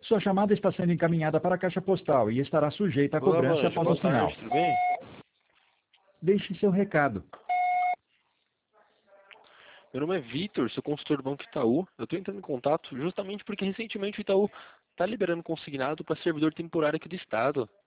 Sua chamada está sendo encaminhada para a caixa postal e estará sujeita a Olá, cobrança Manjo. após o Boa sinal. tarde, tudo bem? Deixe seu recado. Meu nome é Vitor, sou consultor do Banco Itaú. Eu estou entrando em contato justamente porque recentemente o Itaú está liberando consignado para servidor temporário aqui do Estado.